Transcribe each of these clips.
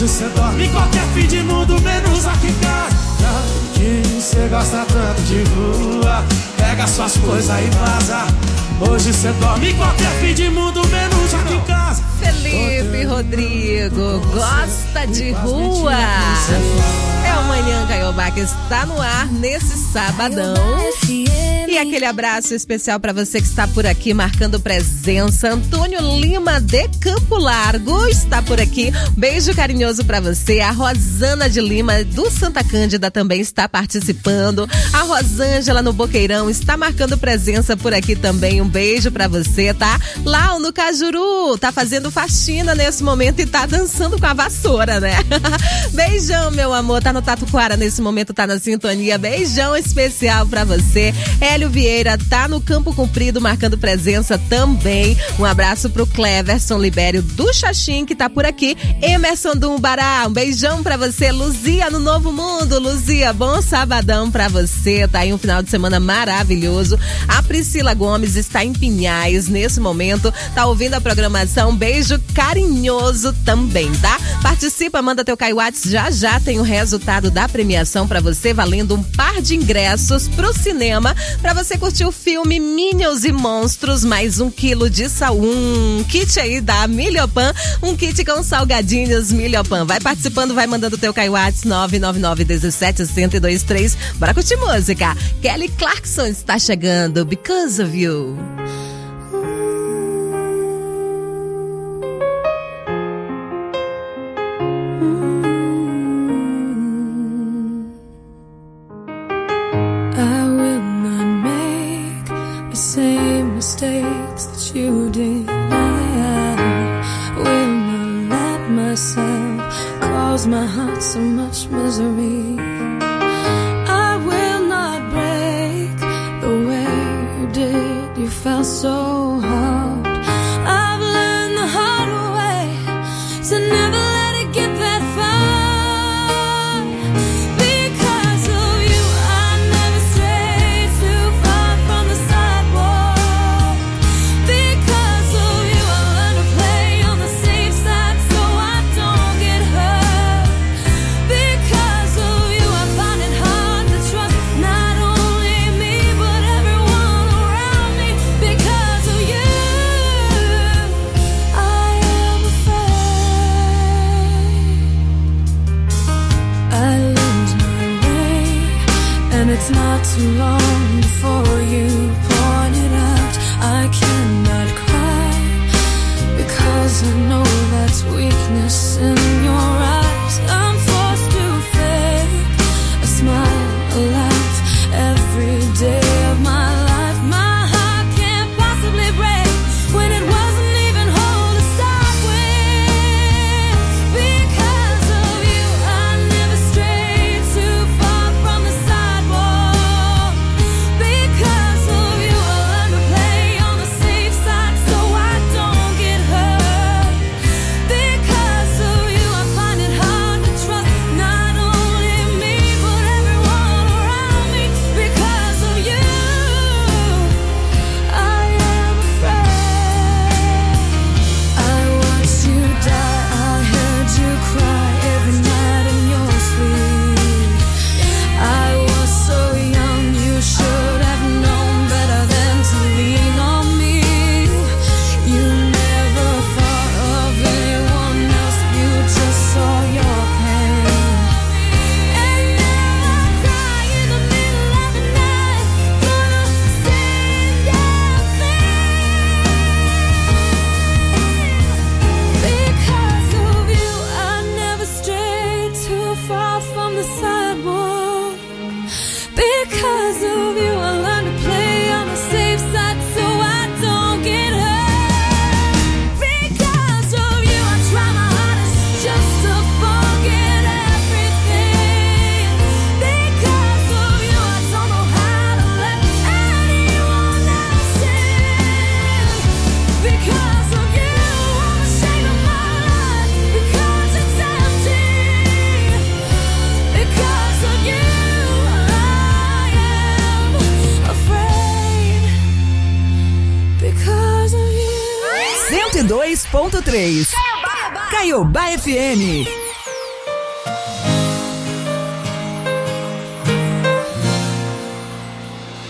cê dorme em qualquer fim de mundo, menos aqui em casa. Que cê gosta tanto de rua, pega suas coisas e vaza. Hoje cê dorme em qualquer fim de mundo, menos aqui em casa. Felipe Rodrigo gosta de rua. É o Manhã Caiobá que está no ar nesse sabadão. E aquele abraço especial para você que está por aqui marcando presença. Antônio Lima de Campo Largo está por aqui. Beijo carinhoso para você. A Rosana de Lima do Santa Cândida também está participando. A Rosângela no Boqueirão está marcando presença por aqui também. Um beijo para você, tá? Lau no Cajuru tá fazendo faxina nesse momento e tá dançando com a vassoura, né? Beijão, meu amor. Tá no Tatuquara nesse momento, tá na sintonia. Beijão especial pra você. Hélio Vieira tá no Campo Comprido marcando presença também. Um abraço pro Cleverson Libério do Xaxim que tá por aqui. Emerson do Umbará, um beijão pra você. Luzia no Novo Mundo. Luzia, bom sabadão pra você. Tá aí um final de semana maravilhoso. A Priscila Gomes está em Pinhais nesse momento. Tá ouvindo a programação. Beijo carinhoso também, tá? Participa, manda teu Caiuates. Já tem o resultado da premiação pra você, valendo um par de ingressos pro cinema pra você curtir o filme Minions e Monstros, mais 1 quilo de um kit aí da Milhopan, um kit com salgadinhos Milhopan. Vai participando, vai mandando teu Caiuates 999-17-1023. Bora curtir música. Kelly Clarkson está chegando, Because of You. Mistakes that you did, I will not let myself cause my heart so much misery. I will not break the way you did. You felt so hard. I've learned the hard way to never let it get that far. It's not too long before you point it out. I cannot cry because I know that's weakness in your eyes. I'm forced to fake a smile, a laugh every day of my life. My heart can't possibly break when it wasn't even whole to start with. Because of you, I never strayed too far from the sidewalk. Because of you, I learned to play on the safe side so I don't get hurt. Because of you, I find it hard to trust not only me but everyone around me. Because of you, I am afraid. I watched you die, I heard you cry every night in your sleep. I was so young, you should have known better than to lean on me. You never thought of anyone else, you just saw your pain. And now I cry in the middle of the night for the same damn thing. Because of you, I never strayed too far from the sidewalk. Because of you, I learned to play on the safe side so I don't get hurt. Because of you, I try my hardest just to forget everything. Because of you, I don't know how to let anyone else in. Because of you, I'm ashamed of my life because it's empty. Because of you, I am afraid. Because of you. 102.3 Caiobá FM.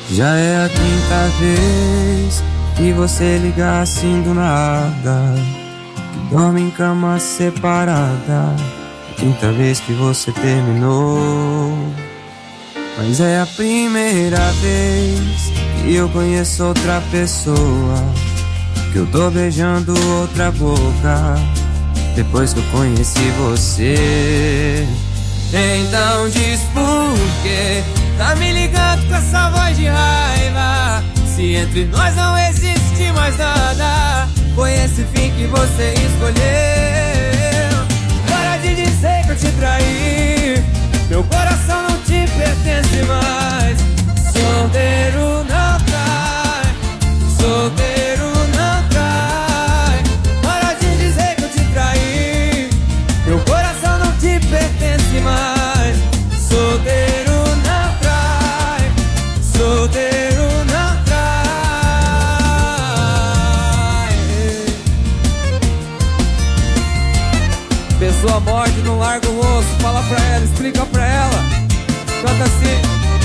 Já é a quinta vez que você liga assim do nada, que dorme em cama separada. A quinta vez que você terminou. Mas é a primeira vez que eu conheço outra pessoa, que eu tô beijando outra boca depois que eu conheci você. Então diz por quê tá me ligando com essa voz de raiva, se entre nós não existe mais nada. Foi esse fim que você escolheu. Para de dizer que eu te traí, meu coração não te pertence mais. Solteiro não trai, solteiro não trai. Para de dizer que eu te traí, meu coração não te pertence mais. Solteiro não trai, solteiro não trai. Pessoa morde, não larga o osso. Fala pra ela, explica pra ela. Canta assim.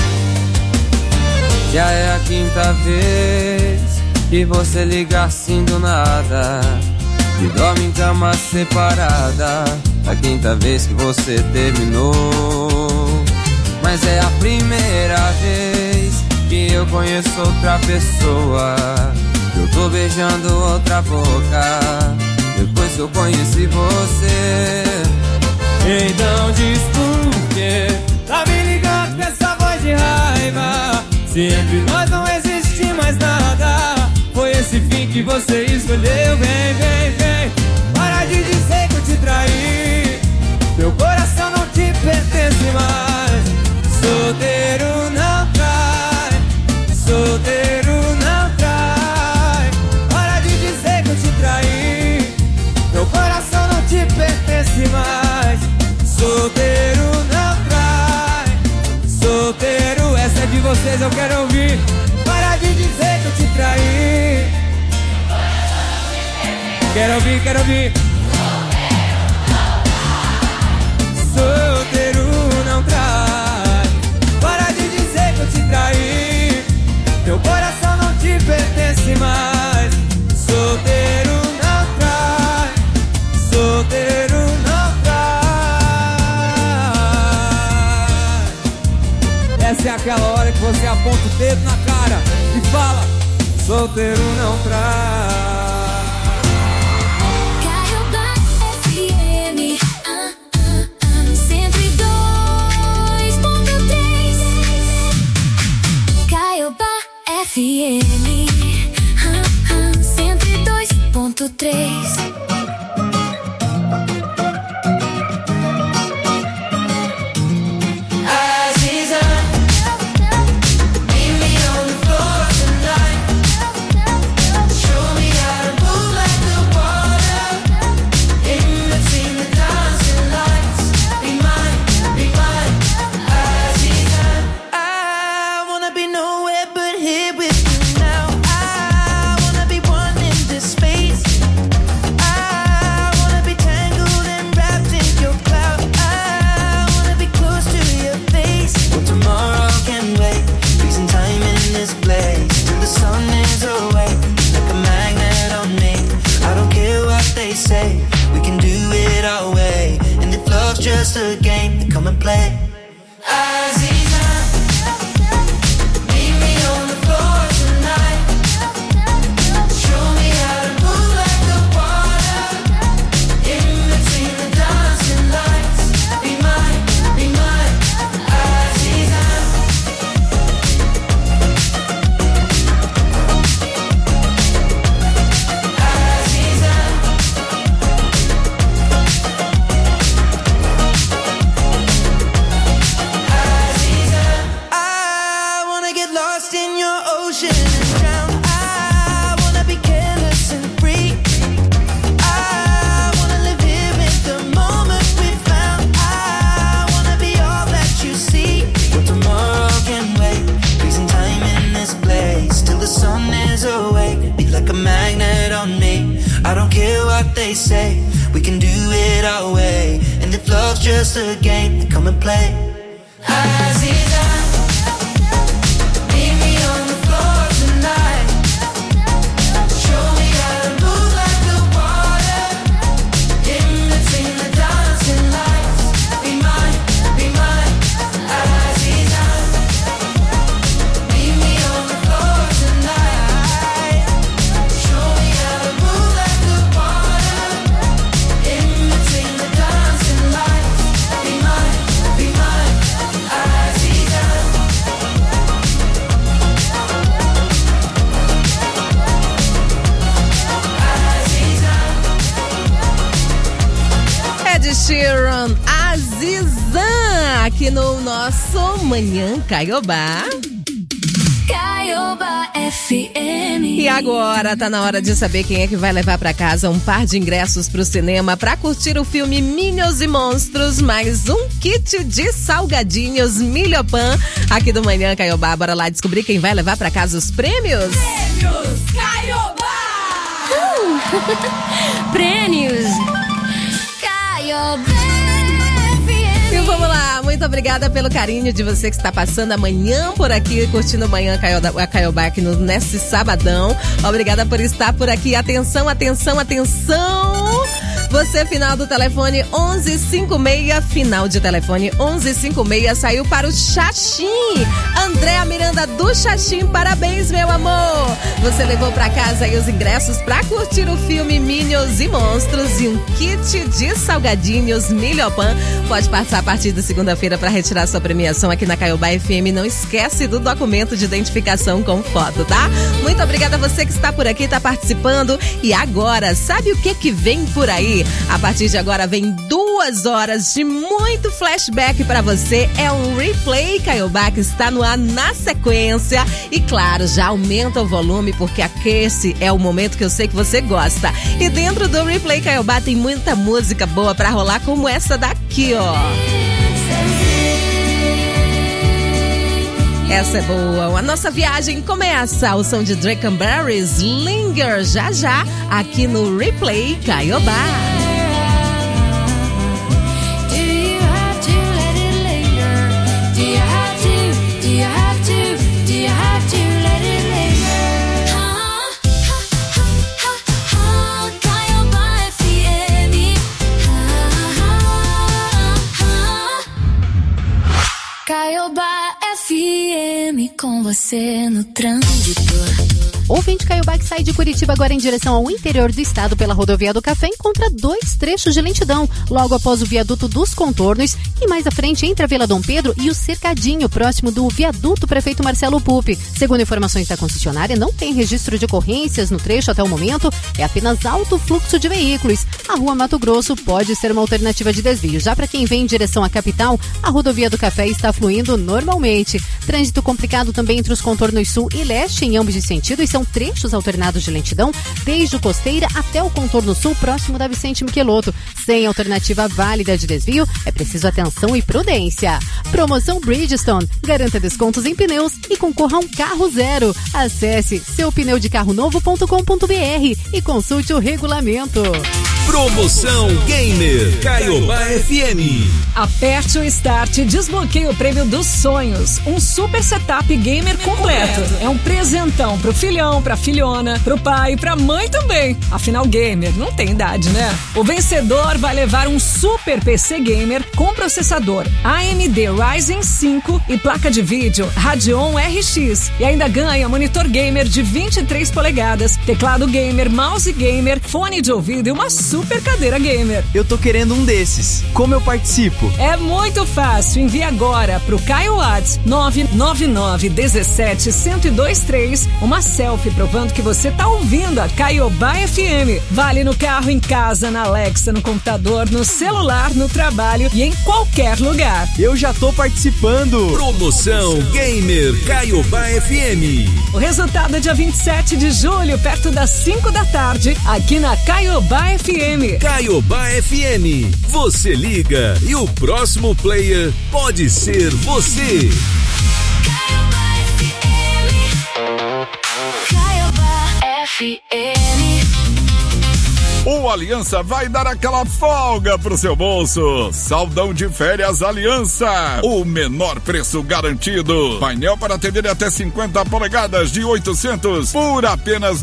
Já é a quinta vez que você liga assim do nada, e dorme em cama separada. A quinta vez que você terminou. Mas é a primeira vez que eu conheço outra pessoa, que eu tô beijando outra boca depois que eu conheci você. Então diz por quê tá me ligando com essa voz de raiva, se entre nós não existe mais nada. Foi esse fim que você escolheu. Vem, vem, vem. Para de dizer que eu te traí, meu coração não te pertence mais. Solteiro não trai, solteiro não trai. Para de dizer que eu te traí, meu coração não te pertence mais. Solteiro não trai, solteiro. Essa é de vocês, eu quero ouvir. Para de dizer que eu te traí. Quero ouvir, quero ouvir. Solteiro não trai. Para de dizer que eu te traí, meu coração não te pertence mais. Solteiro não trai, solteiro não trai. Essa é aquela hora que você aponta o dedo na cara e fala: solteiro não trai. FM 102.3. Just a game, then come and play. Aziza, meet me on the floor tonight. Show me how to move like the water. In between the dancing lights. Be mine, Aziza. Aziza. I don't care what they say, we can do it our way. And if love's just a game, then come and play. Aziza, meet me on Sheeran, Azizan, aqui no nosso Manhã Caiobá. Caiobá FM. E agora tá na hora de saber quem é que vai levar pra casa um par de ingressos pro cinema pra curtir o filme Minions e Monstros, mais um kit de salgadinhos Milhopan aqui do Manhã Caiobá. Bora lá descobrir quem vai levar pra casa os prêmios? Prêmios Caiobá! Prêmios Caiobá! E vamos lá, muito obrigada pelo carinho de você que está passando amanhã por aqui, curtindo o Manhã Caiobá aqui nesse sabadão. Obrigada por estar por aqui. Atenção, atenção, atenção! Você, final do telefone 1156, final de telefone 1156, saiu para o Xaxim. Andréa Miranda do Xaxim, parabéns, meu amor! Você levou para casa aí os ingressos para curtir o filme Minions e Monstros e um kit de salgadinhos Milhopan. Pode passar a partir da segunda-feira para retirar sua premiação aqui na Caiobá FM. Não esquece do documento de identificação com foto, tá? Muito obrigada a você que está por aqui, está participando. E agora, sabe o que vem por aí? A partir de agora vem 2 horas de muito flashback pra você. É um replay Caiobá que está no ar na sequência. E claro, já aumenta o volume porque esse é o momento que eu sei que você gosta. E dentro do replay Caiobá tem muita música boa pra rolar, como essa daqui, ó. Essa é boa. A nossa viagem começa ao som de Drakenberries, Linger, já aqui no replay Caiobá. Caiobá FM com você no trânsito. Ouvinte Caiobá que sai de Curitiba agora em direção ao interior do estado pela rodovia do Café encontra 2 trechos de lentidão, logo após o viaduto dos Contornos e mais à frente entre a Vila Dom Pedro e o Cercadinho, próximo do viaduto Prefeito Marcelo Pupi. Segundo informações da concessionária, não tem registro de ocorrências no trecho até o momento, é apenas alto fluxo de veículos. A rua Mato Grosso pode ser uma alternativa de desvio. Já para quem vem em direção à capital, a rodovia do Café está fluindo normalmente. Trânsito complicado também entre os contornos sul e leste em ambos os sentidos. São trechos alternados de lentidão, desde o Costeira até o contorno sul, próximo da Vicente Michelotto. Sem alternativa válida de desvio, é preciso atenção e prudência. Promoção Bridgestone. Garanta descontos em pneus e concorra a um carro zero. Acesse seupneudecarronovo.com.br e consulte o regulamento. Promoção Gamer Caiobá FM. Aperte o Start e desbloqueie o prêmio dos sonhos. Um super setup gamer completo. É um presentão pro filhão, pra filhona, pro pai e pra mãe também. Afinal, gamer não tem idade, né? O vencedor vai levar um super PC gamer com processador AMD Ryzen 5 e placa de vídeo Radeon RX. E ainda ganha monitor gamer de 23 polegadas, teclado gamer, mouse gamer, fone de ouvido e uma super cadeira gamer. Eu tô querendo um desses. Como eu participo? É muito fácil. Envie agora pro Caio Whats 999-17-1023 uma selfie provando que você tá ouvindo a Caiobá FM. Vale no carro, em casa, na Alexa, no computador, no celular, no trabalho e em qualquer lugar. Eu já tô participando. Promoção Gamer Caiobá FM. O resultado é dia 27 de julho, perto das 5 da tarde, aqui na Caiobá FM. Caiobá FM. Você liga e o próximo player pode ser você. Caiobá FM. O Aliança vai dar aquela folga pro seu bolso. Saldão de férias Aliança. O menor preço garantido. Painel para TV de até 50 polegadas de 800 por apenas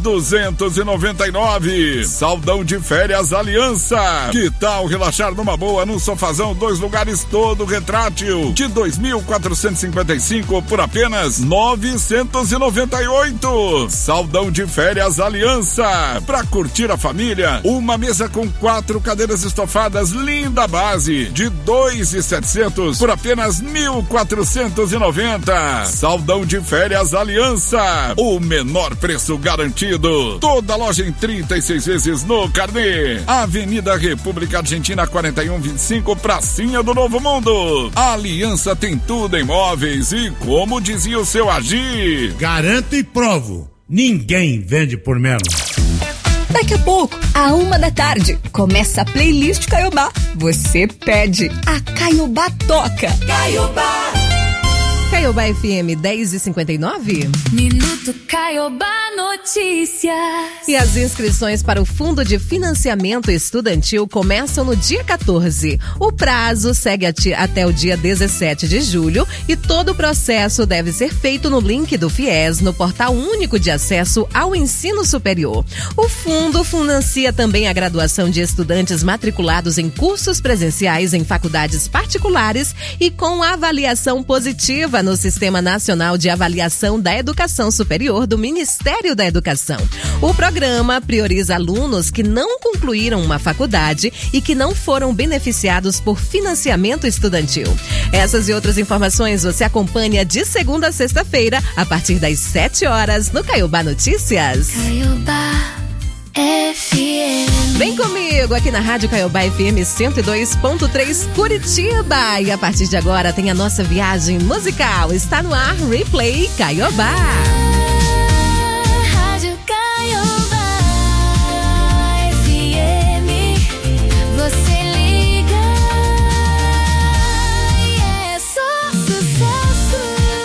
299. Saldão de férias Aliança. Que tal relaxar numa boa num sofazão 2 lugares todo retrátil de 2.455 por apenas 998. Saldão de férias Aliança. Pra curtir a família, Uma mesa com 4 cadeiras estofadas, linda base, de 2.700 por apenas 1.490. Saldão de férias Aliança, o menor preço garantido. Toda loja em 36 vezes no carnê. Avenida República Argentina 4125, pracinha do Novo Mundo. A Aliança tem tudo em móveis e, como dizia o seu Agir, garanto e provo, ninguém vende por menos. Daqui a pouco, à 1h, começa a playlist Caiobá. Você pede, a Caiobá toca. Caiobá FM 10h59. Minuto Caiobá Notícias. E as inscrições para o Fundo de Financiamento Estudantil começam no dia 14. O prazo segue até o dia 17 de julho e todo o processo deve ser feito no link do FIES, no Portal Único de Acesso ao Ensino Superior. O fundo financia também a graduação de estudantes matriculados em cursos presenciais em faculdades particulares e com avaliação positiva no Sistema Nacional de Avaliação da Educação Superior do Ministério da Educação. O programa prioriza alunos que não concluíram uma faculdade e que não foram beneficiados por financiamento estudantil. Essas e outras informações você acompanha de segunda a sexta-feira, a partir das 7 horas, no Caiobá Notícias. Caiobá FM. Vem comigo aqui na Rádio Caiobá FM 102.3 Curitiba. E a partir de agora tem a nossa viagem musical. Está no ar Replay Caiobá. Rádio Caiobá FM. Você liga e é só sucesso.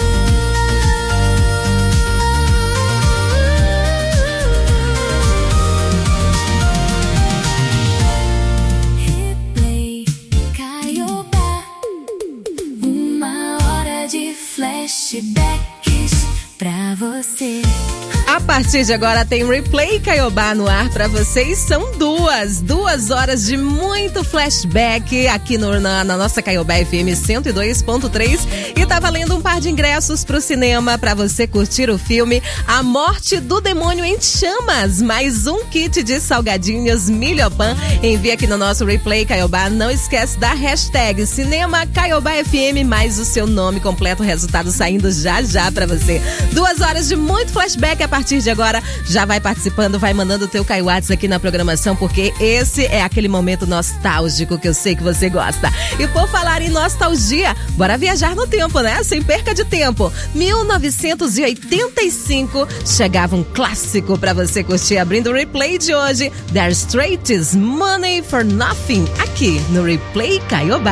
Replay Caiobá. 1 hora de flashbacks pra você. A partir de agora tem Replay Caiobá no ar pra vocês. São 2 horas de muito flashback aqui na nossa Caiobá FM 102.3 e tá valendo um par de ingressos pro cinema pra você curtir o filme A Morte do Demônio em Chamas. Mais um kit de salgadinhos Milhopan. Envia aqui no nosso Replay Caiobá. Não esquece da hashtag Cinema Caiobá FM, mais o seu nome completo, resultado saindo já pra você. 2 horas de muito flashback. A partir de agora, já vai participando, vai mandando o teu Caiwats aqui na programação, porque esse é aquele momento nostálgico que eu sei que você gosta. E por falar em nostalgia, bora viajar no tempo, né? Sem perca de tempo. 1985, chegava um clássico pra você curtir, abrindo o replay de hoje, Dire Straits, Money for Nothing, aqui no Replay Caiobá.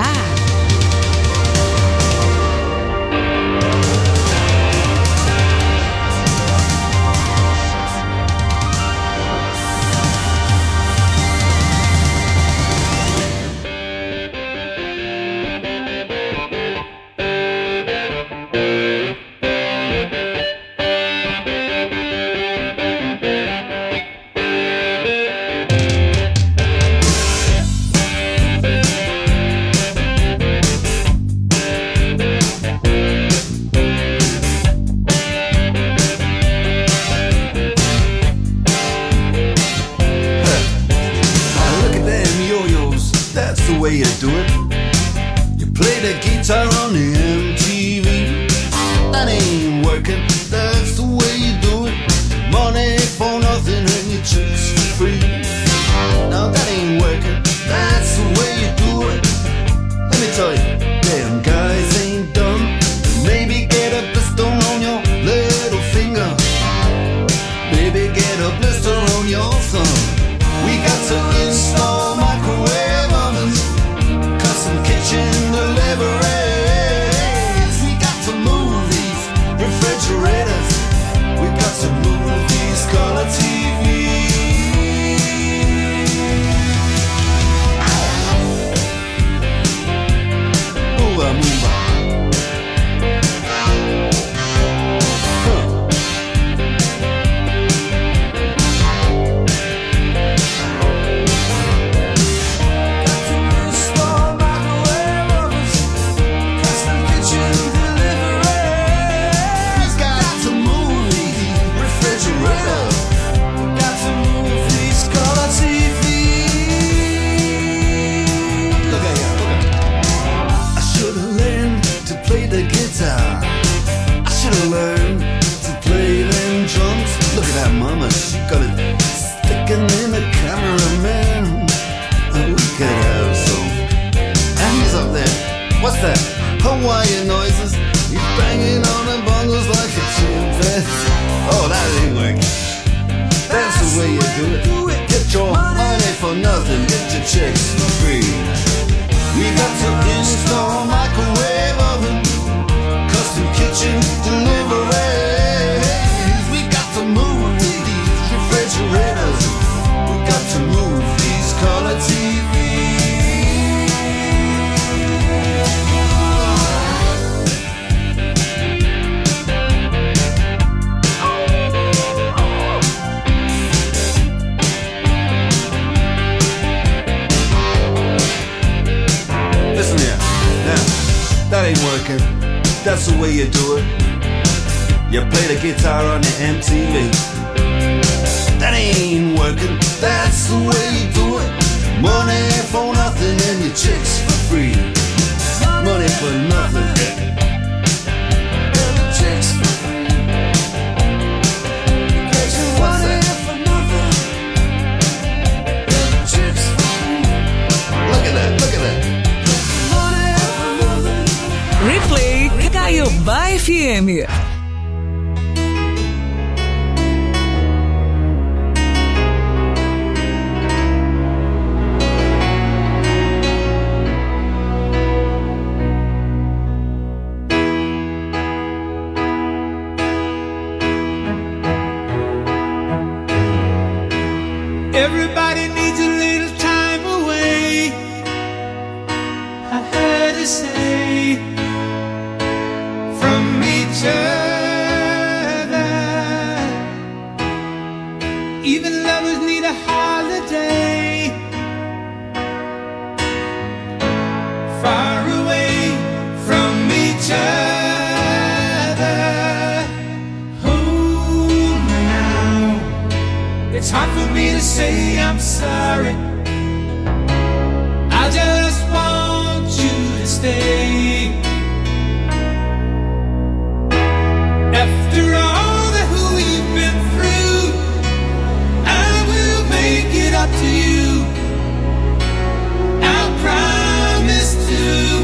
do it. Get your money for nothing, get your chicks for free. We got to install microwave oven, custom kitchen deliveries. We got to move these refrigerators. We got to move these color TVs. Listen here, now, that ain't working. That's the way you do it. You play the guitar on the MTV. That ain't working. That's the way you do it. Money for nothing and your chicks for free. Money for nothing and your chicks for free. Get your money for nothing and your chicks for free. Look at that, look at that. Replay Caiobá FM. Everybody needs a little time away, I heard her say, from each other. Even lovers need a holiday, far away from each other. Oh, now it's hard for me to say I'm sorry. I just want you to stay. After all that we've been through, I will make it up to you. I promise to.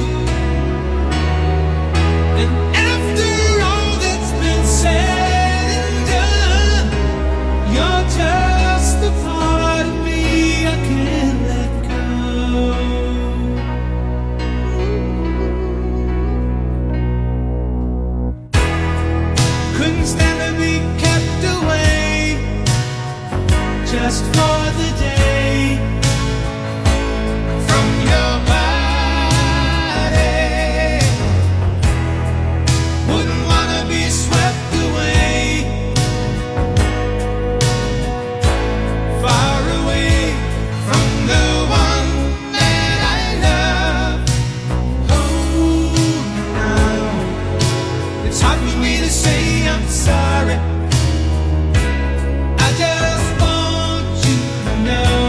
And after all that's been said and done, you're just a part of me I can't let go. Couldn't stand to be kept away just for the day from your body. Wouldn't wanna be swept away, far away from the one that I love. Oh, now it's hard for me to say I'm sorry. I just want you to know.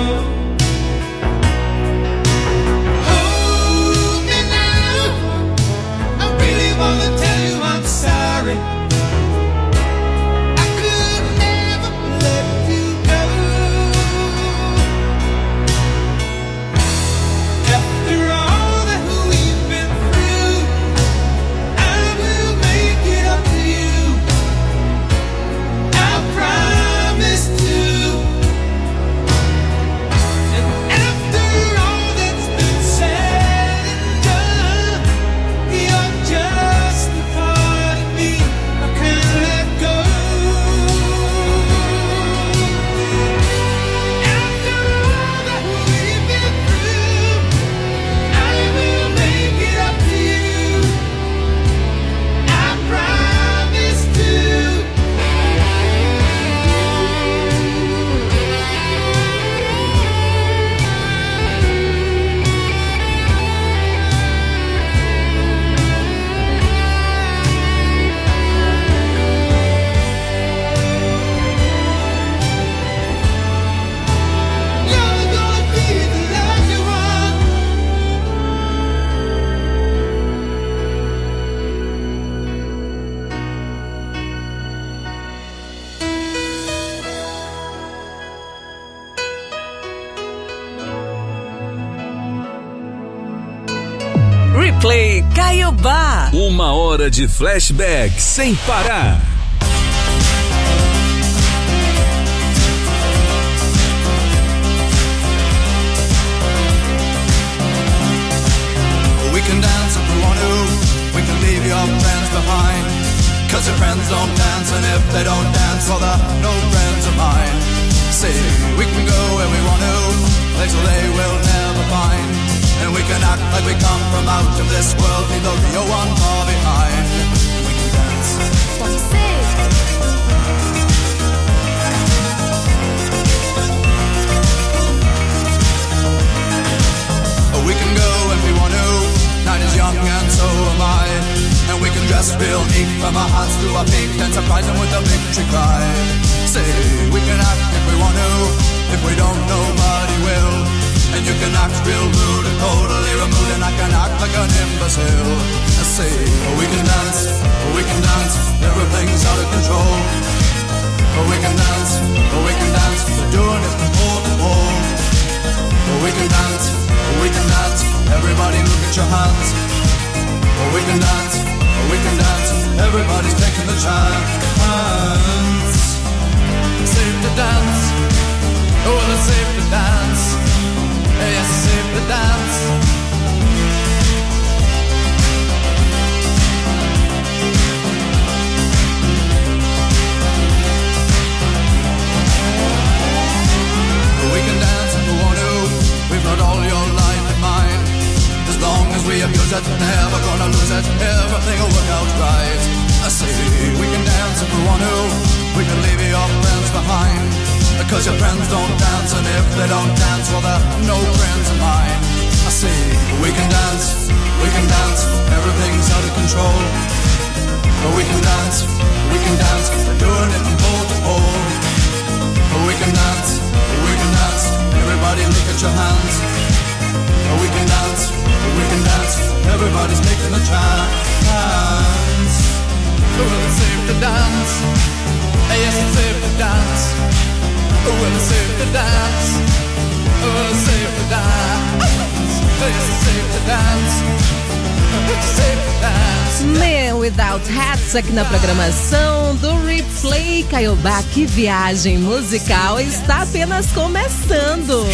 Hold me now, I really wanna tell you I'm sorry. I could never let you go. After all that we've been through, I will make it up to you. I promise to. And after all that's been said and done, you're just a part of me I can't let go. After all that we've been through, I will make it up to you. I promise to. You're gonna be the love you want. Replay Caiobá. 1 hora de flashback sem parar. 'cause your friends don't dance, and if they don't dance, well, they're no friends of mine. See, we can go where we want to, places they will never find, and we can act like we come from out of this world, leave the real one far behind. We can dance. What do you say? We can go if we want to, night is young and so am I, and we can dress real neat from our hearts to our feet and surprise them with a victory cry. Say, we can act if we want to, if we don't nobody will, and you can act real rude and totally removed, and I can act like an imbecile. I say, we can dance, everything's out of control. We can dance, we're doing it from pole to pole. We can dance, everybody look at your hands. We can dance, everybody's taking the chance. Safe to dance, oh, it's safe to dance. Yes, it's safe to dance. We can dance if we want to, we've got all your life in mind. As long as we abuse it, never gonna lose it, everything will work out right. I say, we can dance if we want to, we can leave your friends behind, because your friends don't dance, and if they don't dance, well, they're no friends of mine. I say, we can dance, everything's out of control. But we can dance, we're doing it from pole to pole. But we can dance, everybody look at your hands. But we can dance, everybody's taking the chance. Well, it's safe to dance, yes, it's safe to dance. Well, it's safe to dance, well, it's safe to dance. Yes, it's safe to dance, it's safe to dance. Man Without Hats aqui na programação do Replay Caiobá. Que viagem musical está apenas começando.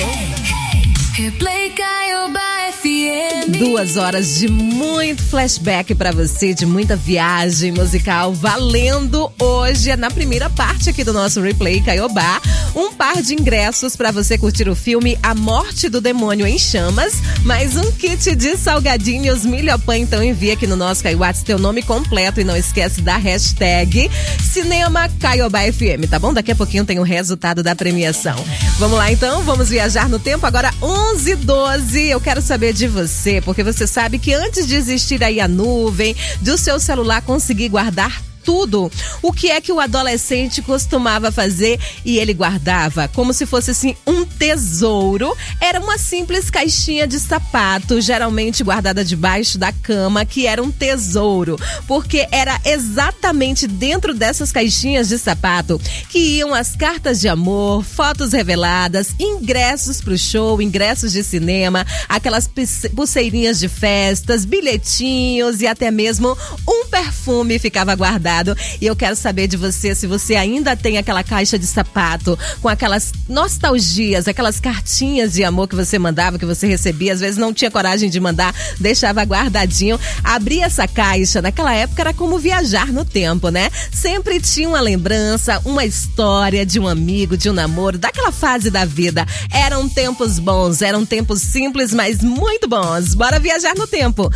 Replay Caiobá FM. 2 horas de muito flashback pra você, de muita viagem musical valendo hoje, na primeira parte aqui do nosso Replay Caiobá, um par de ingressos pra você curtir o filme A Morte do Demônio em Chamas, mais um kit de salgadinhos Milhopan. Então envia aqui no nosso Caiobá teu nome completo e não esquece da hashtag Cinema Caiobá FM, tá bom? Daqui a pouquinho tem o resultado da premiação. Vamos lá então, vamos viajar no tempo agora. 11h12, eu quero saber de você, porque você sabe que antes de existir aí a nuvem, do seu celular conseguir guardar tudo, o que é que o adolescente costumava fazer? E ele guardava como se fosse assim um tesouro. Era uma simples caixinha de sapato, geralmente guardada debaixo da cama, que era um tesouro, porque era exatamente dentro dessas caixinhas de sapato que iam as cartas de amor, fotos reveladas, ingressos pro show, ingressos de cinema, aquelas pulseirinhas de festas, bilhetinhos e até mesmo um perfume ficava guardado. E eu quero saber de você, se você ainda tem aquela caixa de sapato com aquelas nostalgias, aquelas cartinhas de amor que você mandava, que você recebia, às vezes não tinha coragem de mandar, deixava guardadinho. Abrir essa caixa naquela época era como viajar no tempo, né? Sempre tinha uma lembrança, uma história de um amigo, de um namoro, daquela fase da vida. Eram tempos bons, eram tempos simples, mas muito bons. Bora viajar no tempo.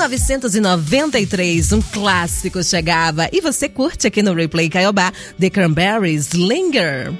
1993, um clássico chegava e você curte aqui no Replay Caiobá, The Cranberries, Linger.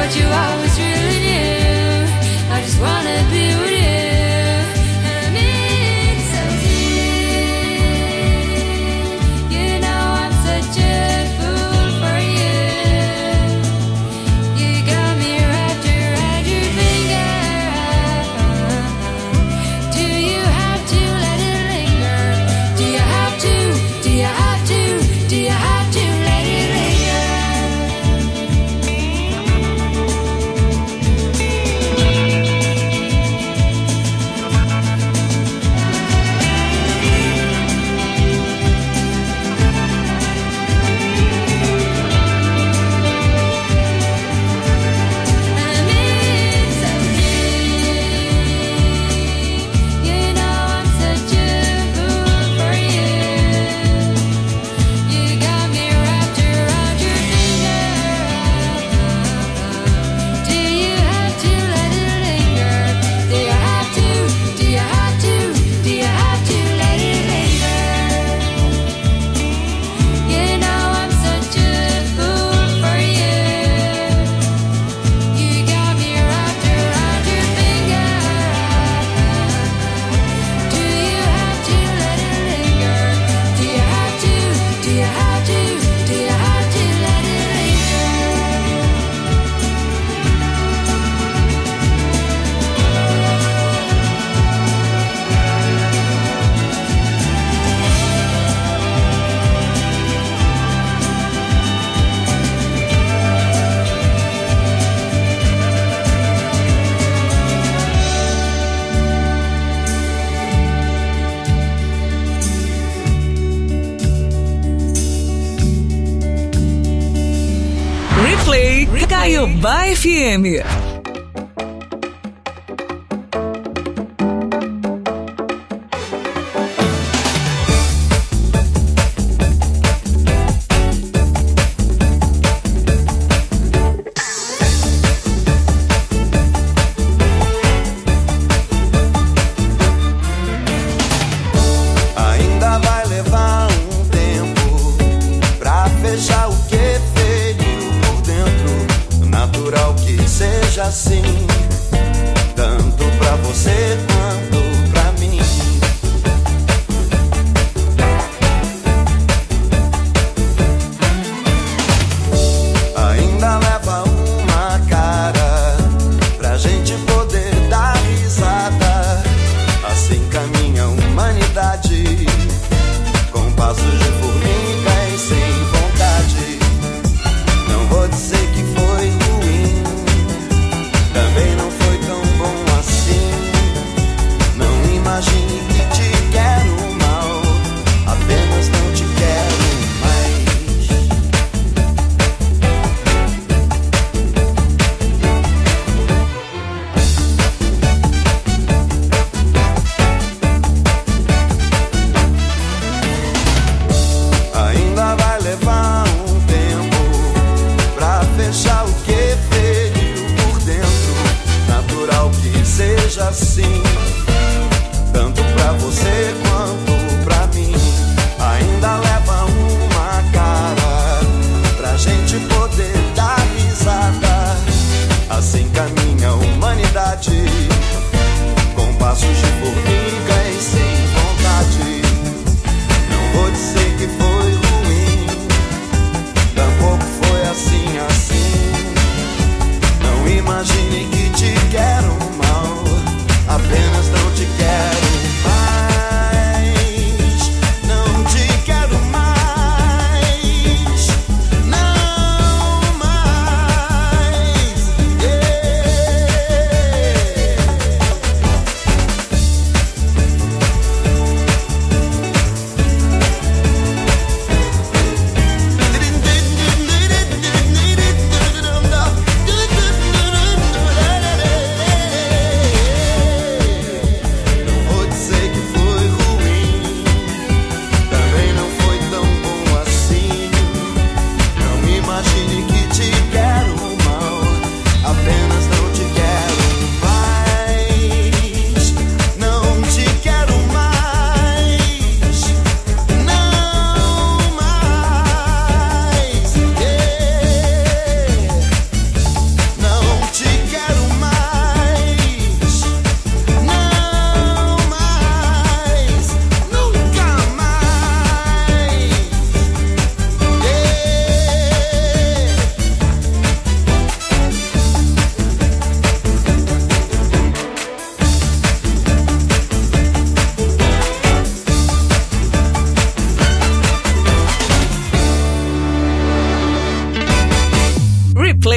what you always really knew. I just wanna be with you. And I'm in so deep. You know I'm such a fool for you. You got me wrapped around your finger. Do you have to let it linger? Do you have to? Do you have to? Do you have to let it linger? You know I'm such a fool for you. You got me wrapped around your finger. Do you have to let it linger? Do you have to? Do you have to? Do you have to let it linger? You know I'm such a fool for you. You got me wrapped around your finger. Do you have to let it linger? Do you have to? Do you have to? Do you have to let it linger? Replay Caiobá FM. Ainda vai levar um tempo pra fechar o que feriu por dentro. Natural que seja assim, tanto pra você quanto pra mim. Ainda leva uma cara pra gente poder dar risada. Assim caminha a humanidade, com passos de formiga e sem vontade. Não vou dizer que foi ruim, também não foi tão bom assim.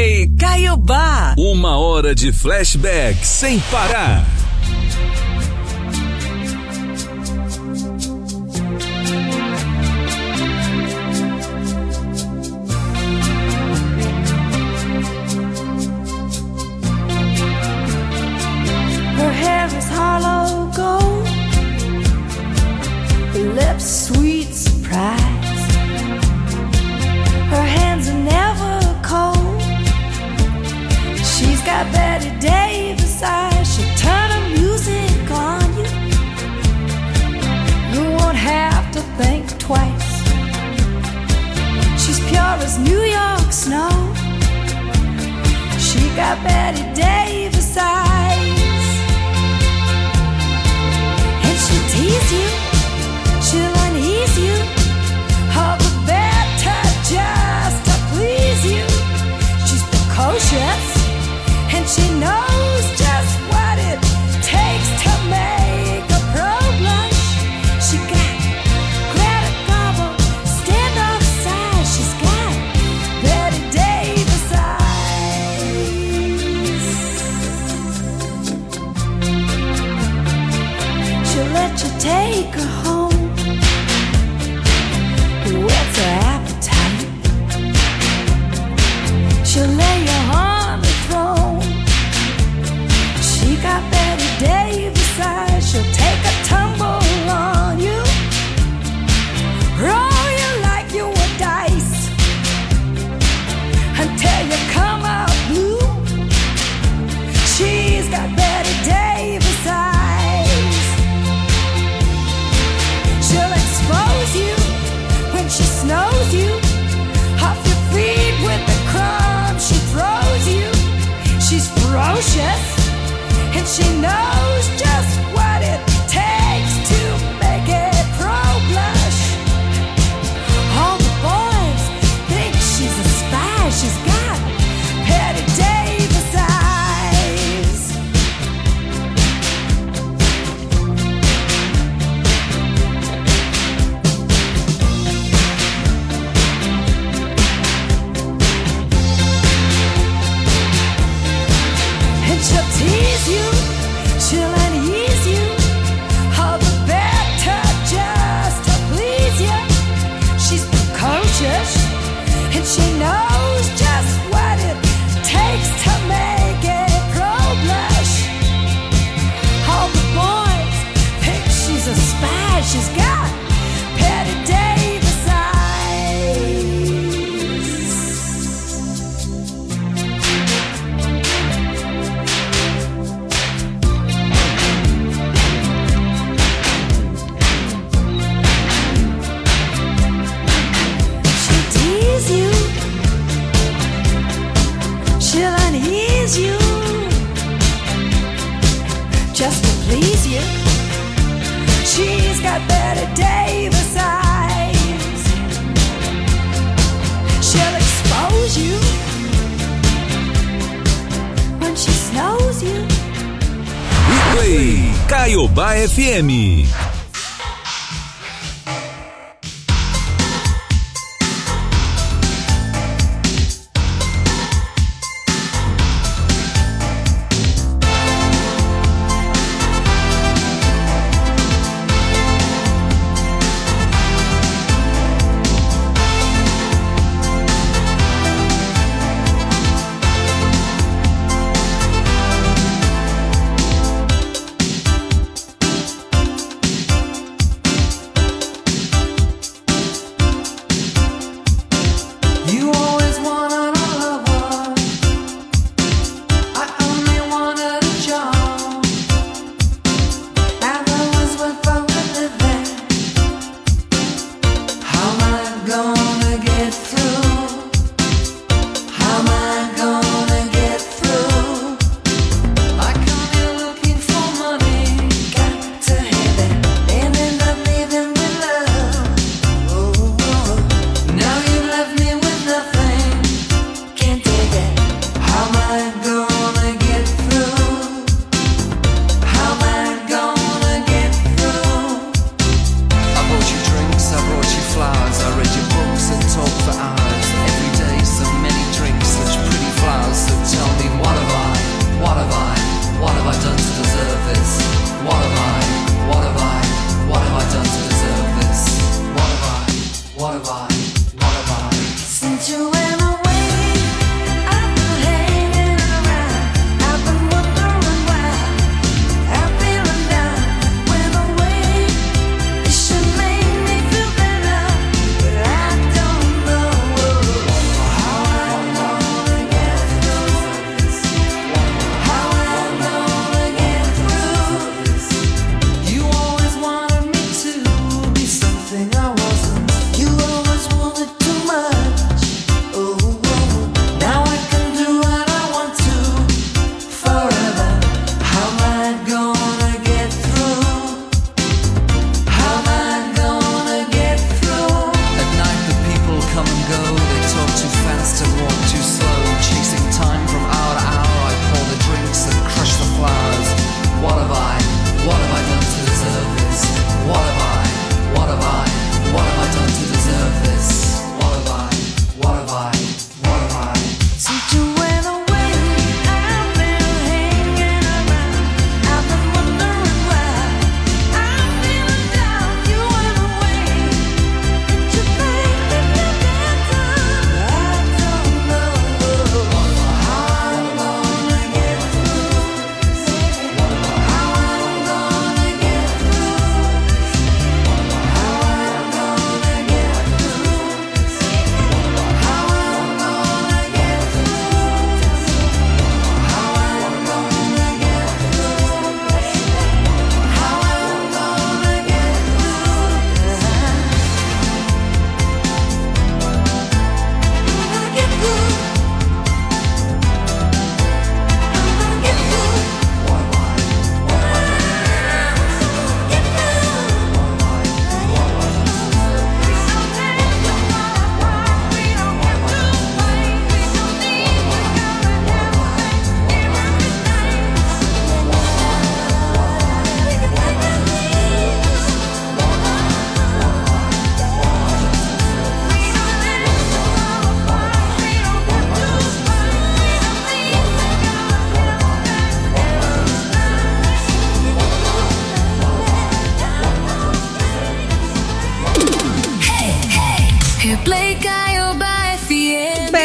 Play Caiobá. 1 hora de flashback sem parar. Her hair is hollow gold, her lips sweet surprise. Her hands are never cold. She's got Betty Davis eyes. She'll turn her music on you. You won't have to think twice. She's pure as New York snow. She got Betty Davis eyes. And she'll tease you, she'll unease you, all the better just to please you. She's precocious, and she knows just what it takes to make a pro blush. She got Greta Garbo, standoff size. She's got Betty Davis eyes. She'll let you take her home. What's her appetite? She'll lay you on the throne. She got Betty Davis eyes. She'll take a tumble on you, roll you like you were dice, until you come out blue. She's got Betty Davis eyes. She'll expose you when she snows you, off your feet with the crumbs she throws you. She's ferocious, and she knows just what it takes to make it pro blush. All the boys think she's a spy. She's got Betty Davis eyes. And she'll tease you, she'll unease you, all the better just to please you. She's precocious, and she knows just what it takes to make it pro blush. All the boys think she's a spy. She's got Betty Davis eyes. She'll tease you, she'll unease you, just to please you. She's got Betty Davis eyes. She'll expose you when she snows you. Play Caiobá FM.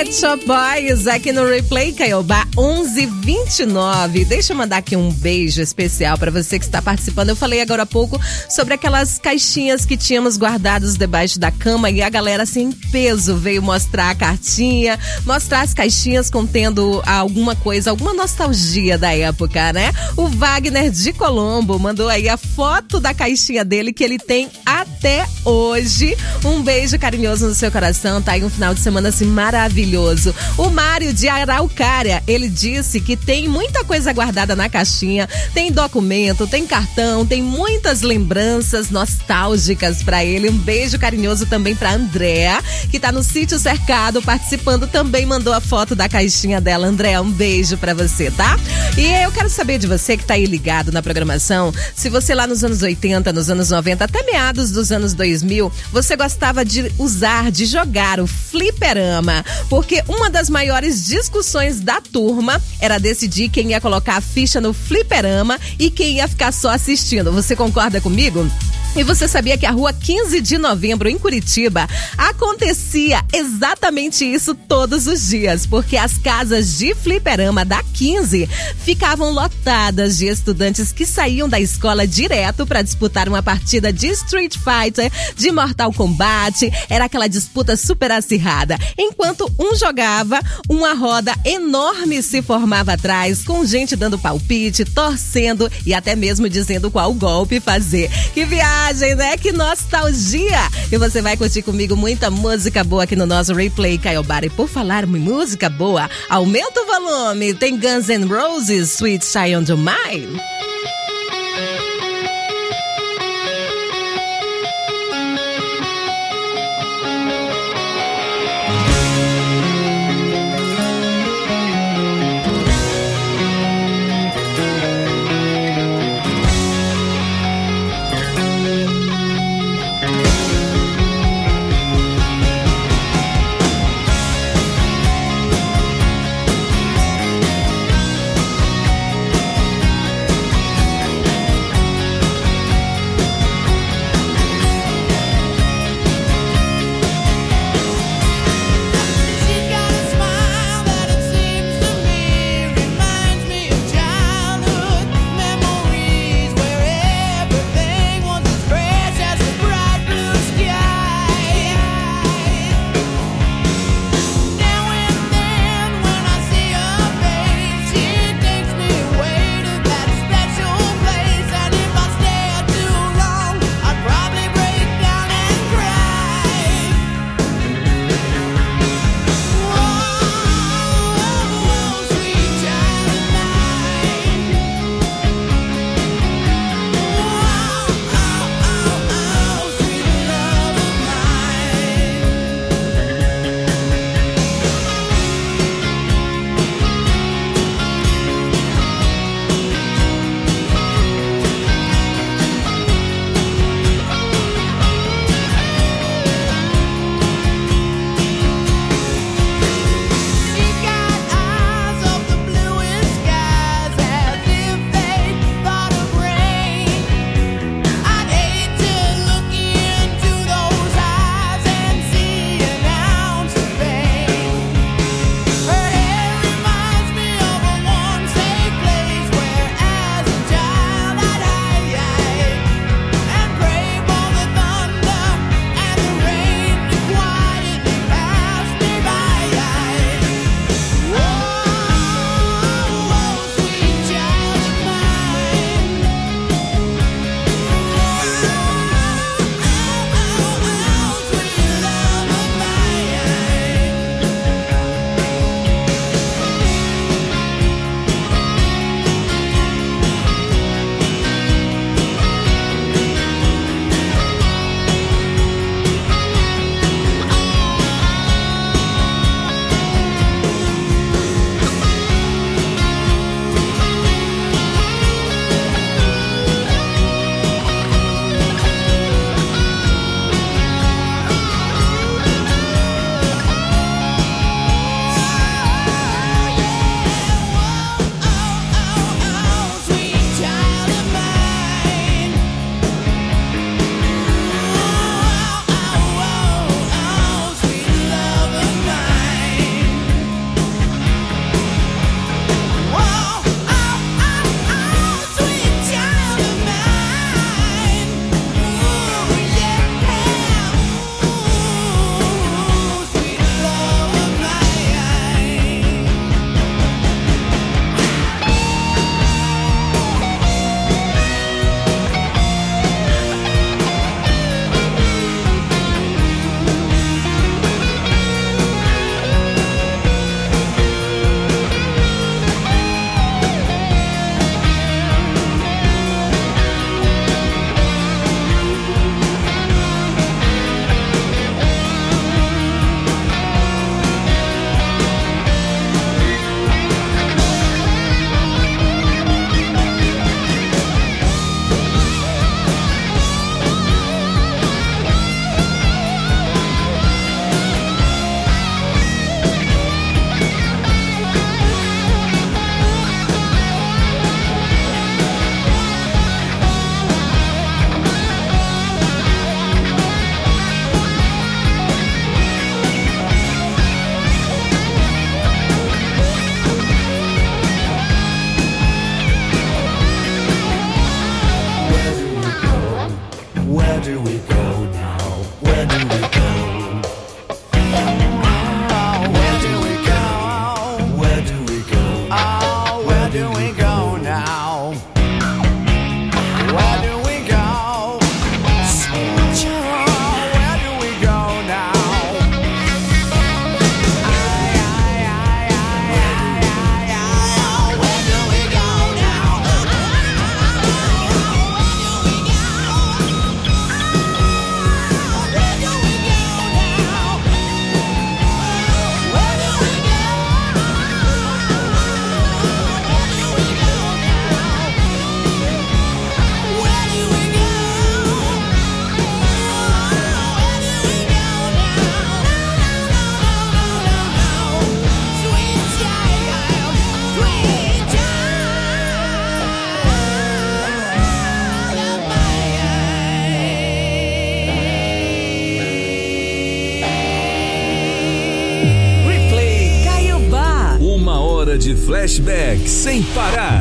Pet Shop Boys aqui no Replay Caiobá 11:29. Deixa eu mandar aqui um beijo especial pra você que está participando. Eu falei agora há pouco sobre aquelas caixinhas que tínhamos guardadas debaixo da cama e a galera assim em peso veio mostrar a cartinha, mostrar as caixinhas contendo alguma coisa, alguma nostalgia da época, né? O Wagner de Colombo mandou aí a foto da caixinha dele que ele tem até hoje. Um beijo carinhoso no seu coração, tá aí um final de semana assim maravilhoso. O Mário de Araucária, ele disse que tem muita coisa guardada na caixinha, tem documento, tem cartão, tem muitas lembranças nostálgicas pra ele. Um beijo carinhoso também pra Andréa, que tá no Sítio Cercado participando, também mandou a foto da caixinha dela. Andréa, um beijo pra você, tá? E eu quero saber de você que tá aí ligado na programação, se você lá nos anos 80, nos anos 90, até meados dos anos 2000, você gostava de usar, de jogar o fliperama, porque uma das maiores discussões da turma era decidir quem ia colocar a ficha no fliperama e quem ia ficar só assistindo. Você concorda comigo? E você sabia que a rua 15 de novembro, em Curitiba, acontecia exatamente isso todos os dias, porque as casas de fliperama da 15 ficavam lotadas de estudantes que saíam da escola direto para disputar uma partida de Street Fighter, de Mortal Kombat. Era aquela disputa super acirrada. Enquanto um jogava, uma roda enorme se formava atrás, com gente dando palpite, torcendo e até mesmo dizendo qual golpe fazer. Que viagem, né? Que nostalgia! E você vai curtir comigo muita música boa aqui no nosso Replay Caiobá. E por falar em música boa, aumenta o volume. Tem Guns N' Roses, Sweet Child of Mine. hora de flashback sem parar.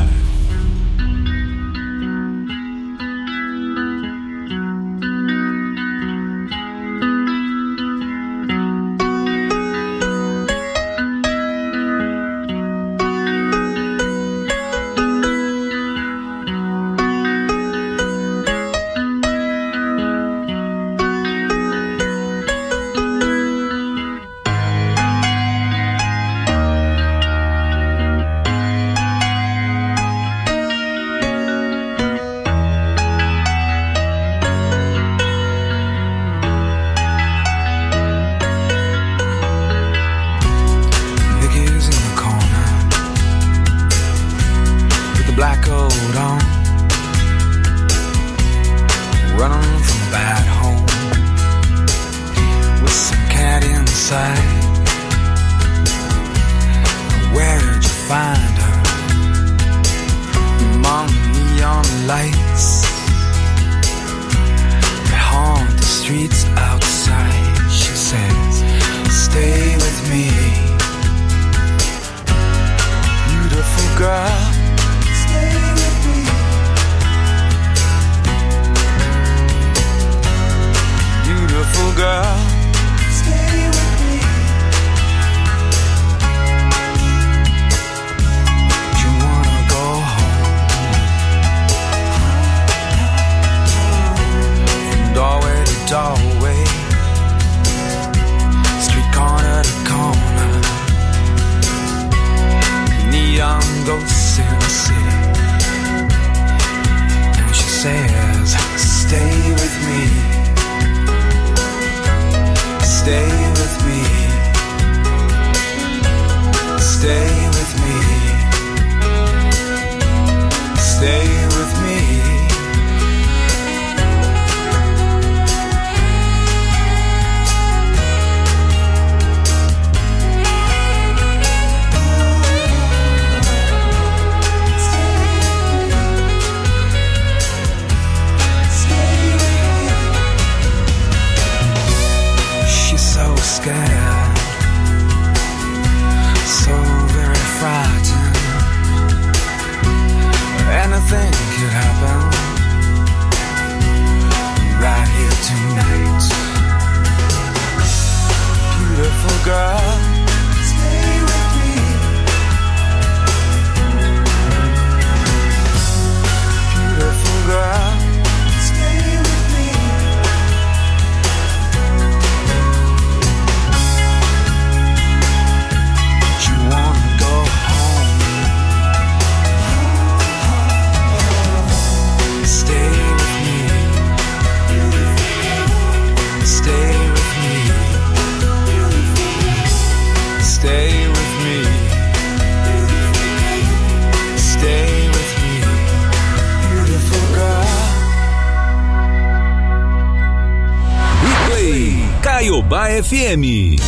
Caiobá FM.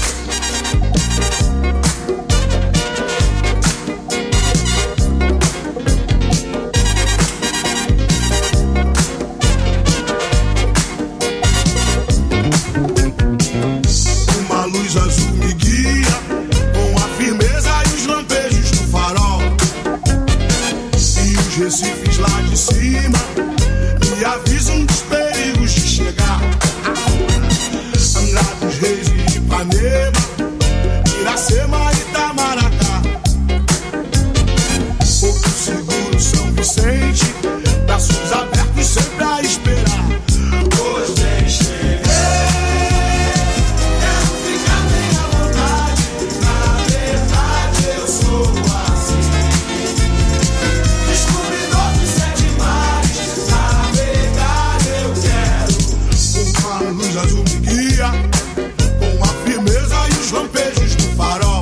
Uma luz azul me guia com a firmeza e os lampejos do farol. E os recifes lá de cima me avisam dos perigos de chegar. Angra dos Reis e Ipanema, Iracema e Itamaracá, Porto Seguro, São Vicente, braços abertos sempre a esperar. Hoje bem cheguei, quero ficar bem à vontade. Na verdade eu sou assim, descobridor de 7 mares. Navegar eu quero. Uma luz azul me guia com a firmeza e os lampejos do farol.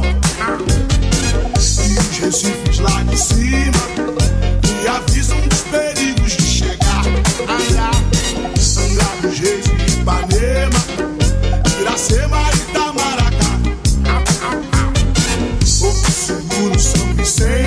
E os recifes lá de cima me avisam dos perigos de chegar. Angra dos Reis e Ipanema, Iracema e Itamaracá, Porto Seguro, São Vicente,